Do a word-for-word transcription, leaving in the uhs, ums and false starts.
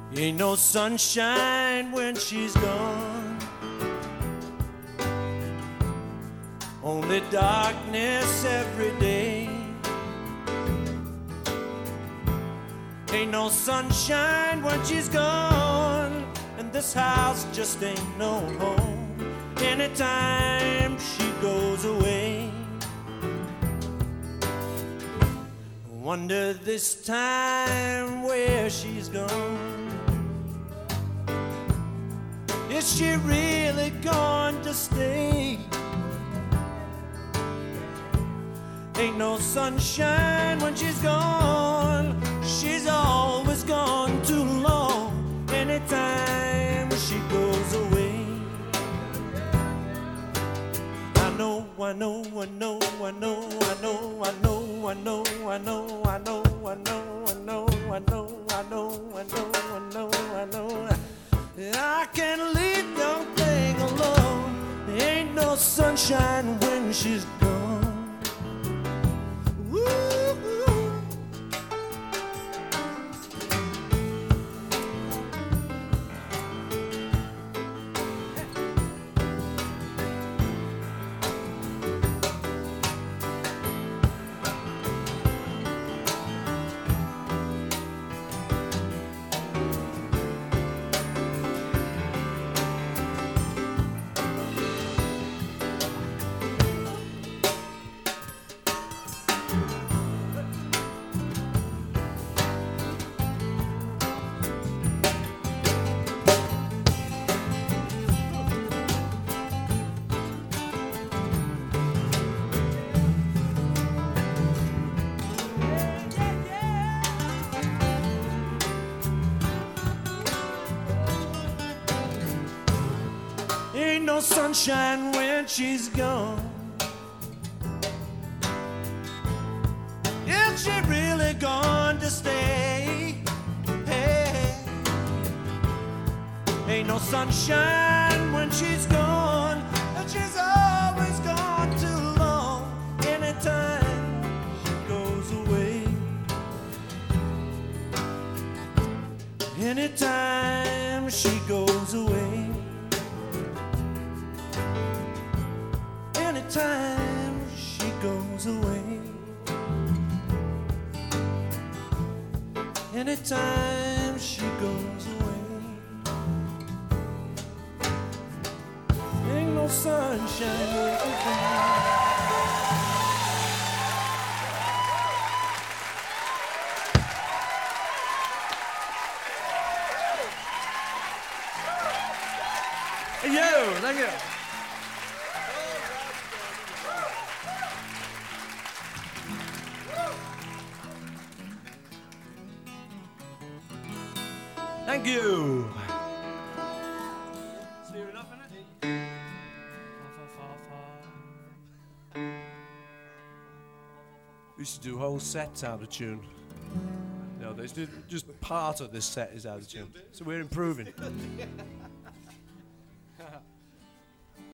Ain't no sunshine when she's gone, only darkness every day. Ain't no sunshine when she's gone, and this house just ain't no home anytime she goes away. Wonder this time where she's gone. Is she really going to stay? Ain't no sunshine when she's gone. She's always gone too long anytime she goes away. I know, I know, I know, I know, I know, I know, I know, I know, I know, I know, I know, I know, I know, I know, I know, I know. I can't leave no thing alone. There ain't no sunshine when she's gone. Woo. Ain't no sunshine when she's gone. Is she really gone to stay? Hey. Ain't no sunshine when she's gone, and she's always gone too long anytime she goes away. Anytime she goes away. Anytime she goes away. Anytime she goes away. Ain't no sunshine when she's gone. Hey, yo, thank you. Thank you. Is there enough in it? We should do whole sets out of tune. No, there's just part of this set is out of tune. So we're improving.